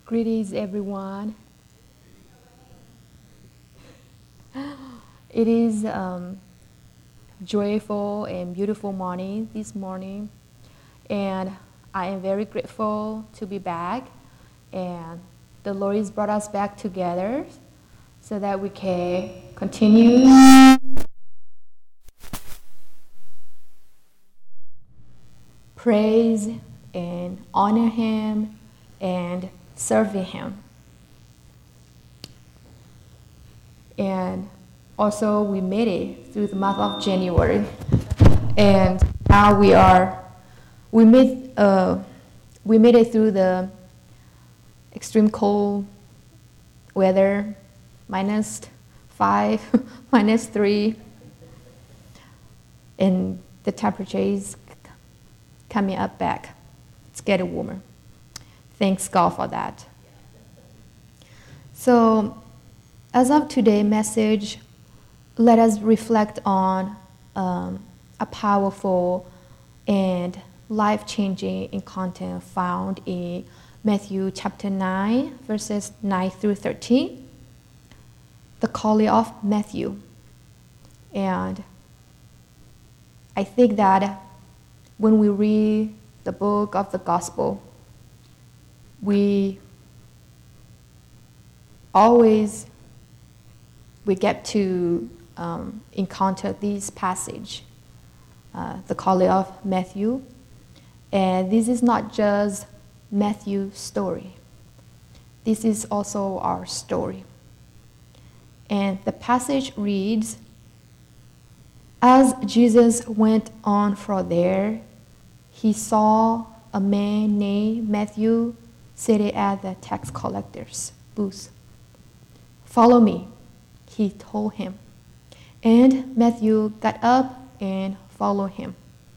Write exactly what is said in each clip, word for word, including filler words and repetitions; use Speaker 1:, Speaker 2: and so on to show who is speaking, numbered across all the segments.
Speaker 1: Greetings, everyone. It is um, joyful and beautiful morning this morning, and I am very grateful to be back. And the Lord has brought us back together so that we can continue praise and honor Him and serving Him. And also we made it through the month of January, and now we are we made uh, we made it through the extreme cold weather, minus five, minus three, and the temperature is coming up back. It's getting warmer. Thanks God for that. So, as of today's message, let us reflect on um, a powerful and life-changing encounter found in Matthew chapter nine, verses nine through thirteen, the calling of Matthew. And I think that when we read the book of the gospel, we always we get to um, encounter this passage, uh, the calling of Matthew. And this is not just Matthew's story. This is also our story. And the passage reads, "As Jesus went on from there, he saw a man named Matthew seated at the tax collector's booth. 'Follow me,' he told him. And Matthew got up and followed him.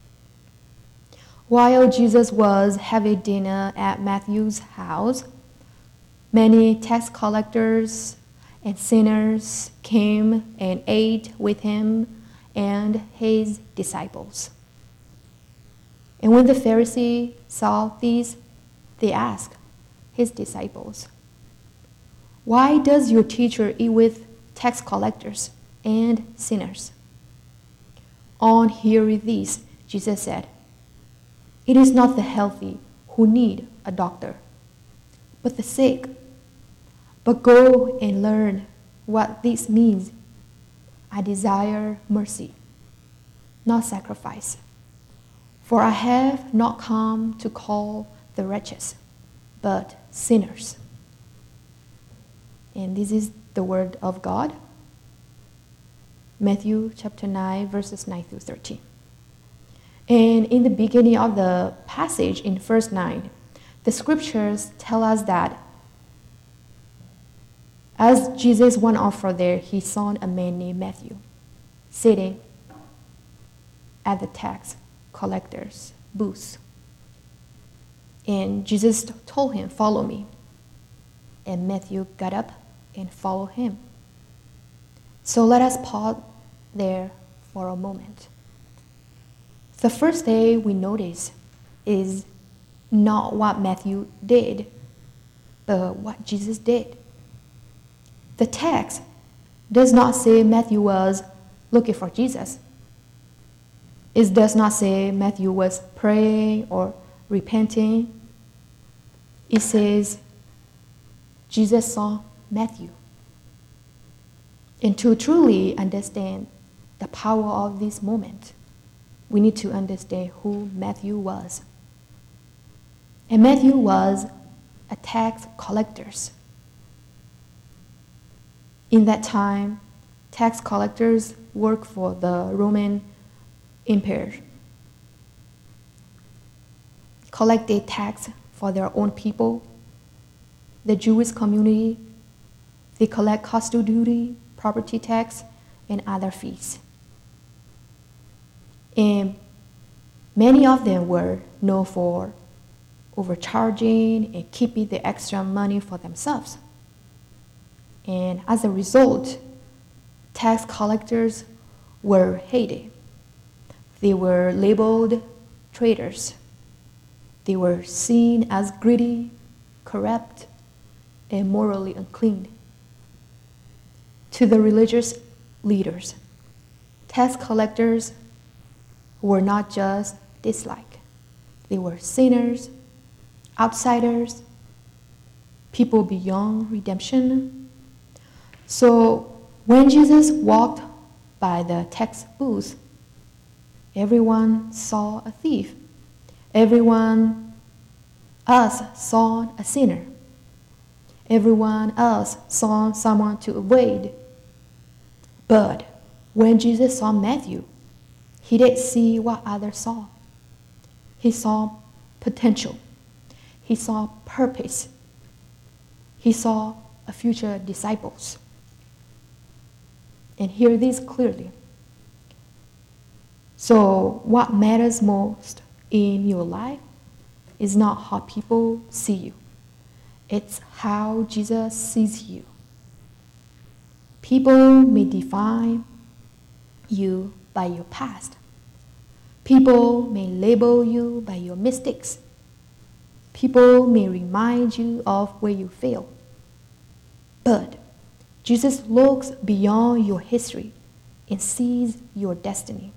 Speaker 1: While Jesus was having dinner at Matthew's house, many tax collectors and sinners came and ate with him and his disciples. And when the Pharisees saw this, they asked his disciples, 'Why does your teacher eat with tax collectors and sinners?' On hearing this, Jesus said, 'It is not the healthy who need a doctor, but the sick. But go and learn what this means. I desire mercy, not sacrifice. For I have not come to call the righteous, but sinners.'" And this is the word of God. Matthew chapter nine, verses nine through thirteen. And in the beginning of the passage in verse nine, the scriptures tell us that as Jesus went on from there, he saw a man named Matthew sitting at the tax collector's booth. And Jesus told him, "Follow me." And Matthew got up and followed him. So let us pause there for a moment. The first thing we notice is not what Matthew did, but what Jesus did. The text does not say Matthew was looking for Jesus. It does not say Matthew was praying or repenting. It says Jesus saw Matthew. And to truly understand the power of this moment, we need to understand who Matthew was. And Matthew was a tax collector. In that time, tax collectors worked for the Roman Empire, collected tax for their own people, the Jewish community. They collect custom duty, property tax, and other fees. And many of them were known for overcharging and keeping the extra money for themselves. And as a result, tax collectors were hated. They were labeled traitors. They were seen as greedy, corrupt, and morally unclean. To the religious leaders, tax collectors were not just disliked. They were sinners, outsiders, people beyond redemption. So when Jesus walked by the tax booth, everyone saw a thief. Everyone else saw a sinner. Everyone else saw someone to avoid. But when Jesus saw Matthew, he didn't see what others saw. He saw potential. He saw purpose. He saw a future disciples. And hear this clearly. So what matters most in your life is not how people see you. It's how Jesus sees you. People may define you by your past. People may label you by your mistakes. People may remind you of where you fail. But Jesus looks beyond your history and sees your destiny.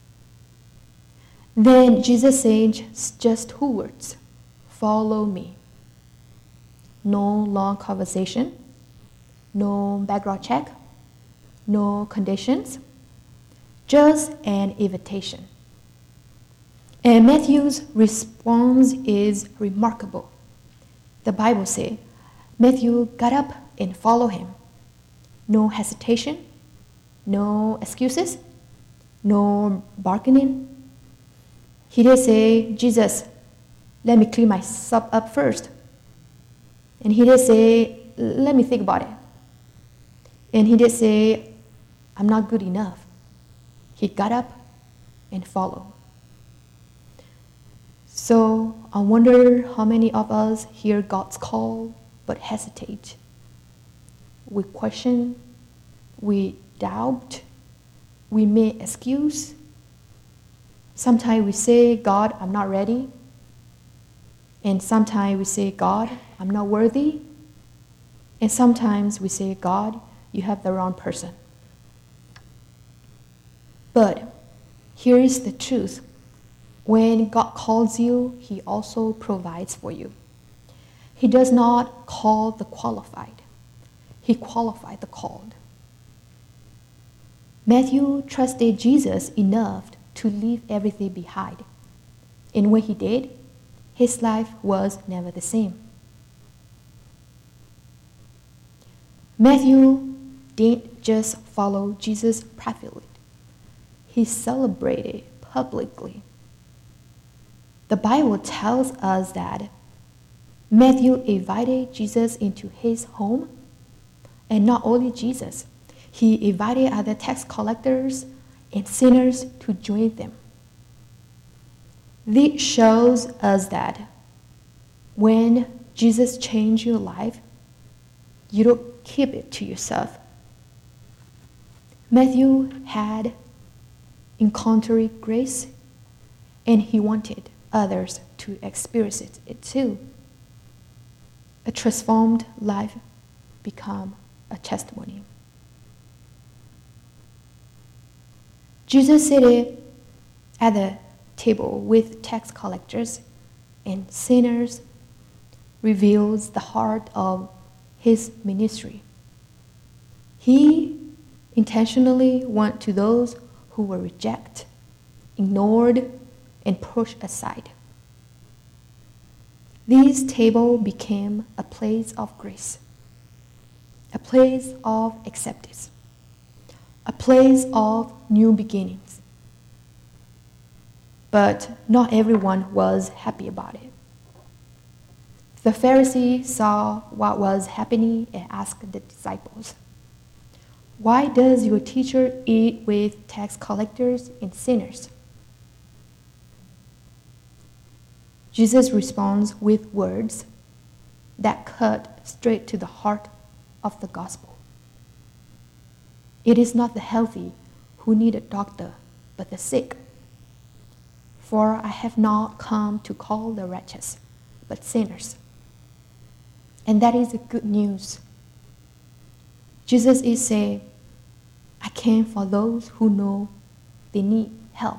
Speaker 1: Then Jesus says just two words, follow me. No long conversation, no background check, no conditions, just an invitation. And Matthew's response is remarkable. The Bible says, Matthew got up and followed him. No hesitation, no excuses, no bargaining. He did say, Jesus, let me clean myself up first. And he did say, let me think about it. And he did say, I'm not good enough. He got up and followed. So I wonder how many of us hear God's call but hesitate. We question, we doubt, we make excuse. Sometimes we say, God, I'm not ready. And sometimes we say, God, I'm not worthy. And sometimes we say, God, you have the wrong person. But here is the truth. When God calls you, he also provides for you. He does not call the qualified. He qualified the called. Matthew trusted Jesus enough to leave everything behind. And when he did, his life was never the same. Matthew didn't just follow Jesus privately. He celebrated publicly. The Bible tells us that Matthew invited Jesus into his home, and not only Jesus, he invited other tax collectors and sinners to join them. This shows us that when Jesus changed your life, you don't keep it to yourself. Matthew had encountered grace, and he wanted others to experience it, it too. A transformed life become a testimony. Jesus seated at the table with tax collectors and sinners reveals the heart of his ministry. He intentionally went to those who were rejected, ignored, and pushed aside. This table became a place of grace, a place of acceptance, a place of new beginnings. But not everyone was happy about it. The Pharisees saw what was happening and asked the disciples, "Why does your teacher eat with tax collectors and sinners?" Jesus responds with words that cut straight to the heart of the gospel. It is not the healthy who need a doctor, but the sick. For I have not come to call the righteous, but sinners. And that is the good news. Jesus is saying, I came for those who know they need help.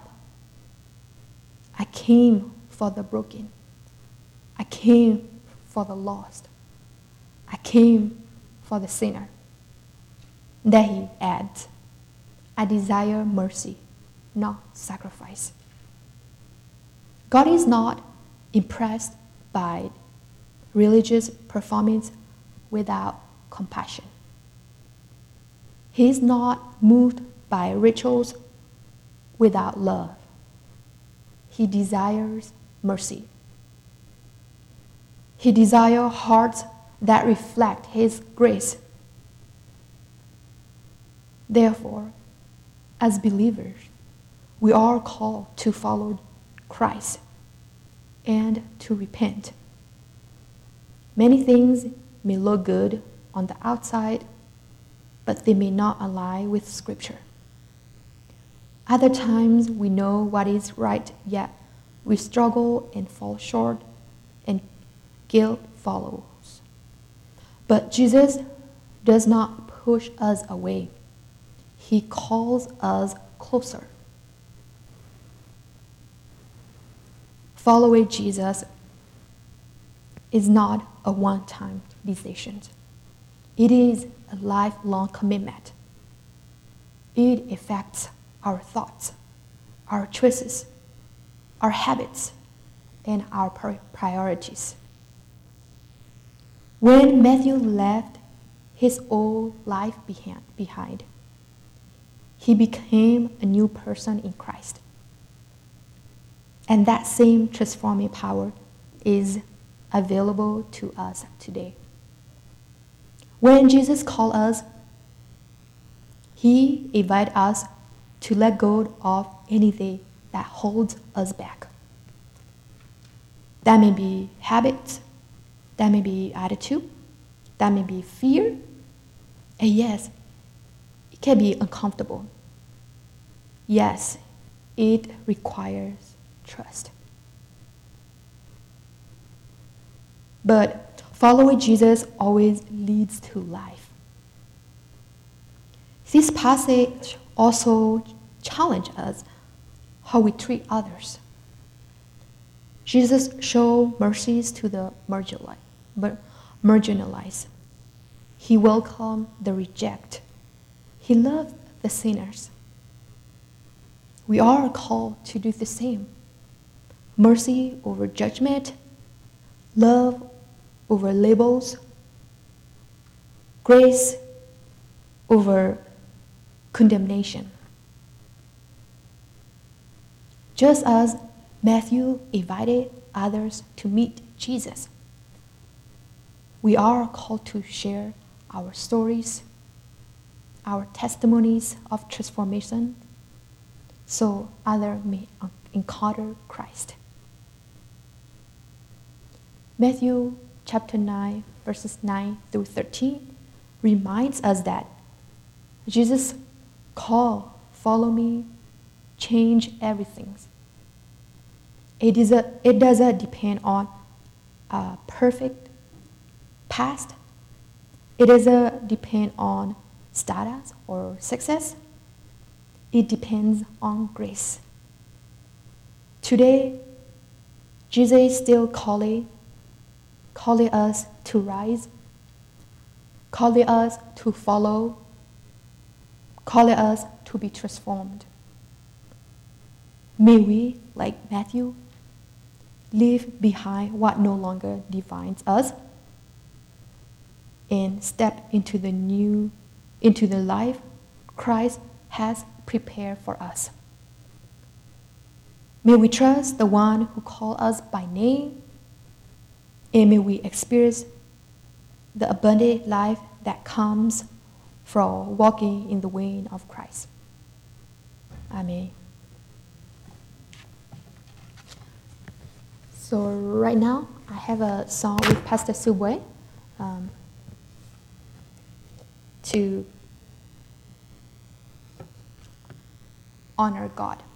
Speaker 1: I came for the broken. I came for the lost. I came for the sinner. Then he adds, I desire mercy, not sacrifice. God is not impressed by religious performance without compassion. He is not moved by rituals without love. He desires mercy. He desires hearts that reflect His grace. Therefore, as believers, we are called to follow Christ and to repent. Many things may look good on the outside, but they may not align with Scripture. Other times we know what is right, yet we struggle and fall short, and guilt follows. But Jesus does not push us away. He calls us closer. Following Jesus is not a one-time decision. It is a lifelong commitment. It affects our thoughts, our choices, our habits, and our priorities. When Matthew left his old life behind, he became a new person in Christ. And that same transforming power is available to us today. When Jesus called us, He invited us to let go of anything that holds us back. That may be habits, that may be attitude, that may be fear, and yes, it can be uncomfortable. Yes, it requires trust. But following Jesus always leads to life. This passage also challenges us how we treat others. Jesus showed mercies to the marginalized. He welcomed the rejected. He loved the sinners. We are called to do the same. Mercy over judgment, love over labels, grace over condemnation. Just as Matthew invited others to meet Jesus, we are called to share our stories, our testimonies of transformation, so others may encounter Christ. Matthew chapter nine, verses nine through thirteen reminds us that Jesus' call, follow me, change everything. It, is a, it doesn't depend on a perfect past. It doesn't depend on status or success. It depends on grace. Today, Jesus is still calling, calling us to rise, calling us to follow, calling us to be transformed. May we, like Matthew, leave behind what no longer defines us and step into the new, into the life Christ has prepared for us. May we trust the one who called us by name, and may we experience the abundant life that comes from walking in the way of Christ. Amen. So right now, I have a song with Pastor Subway um, to honor God.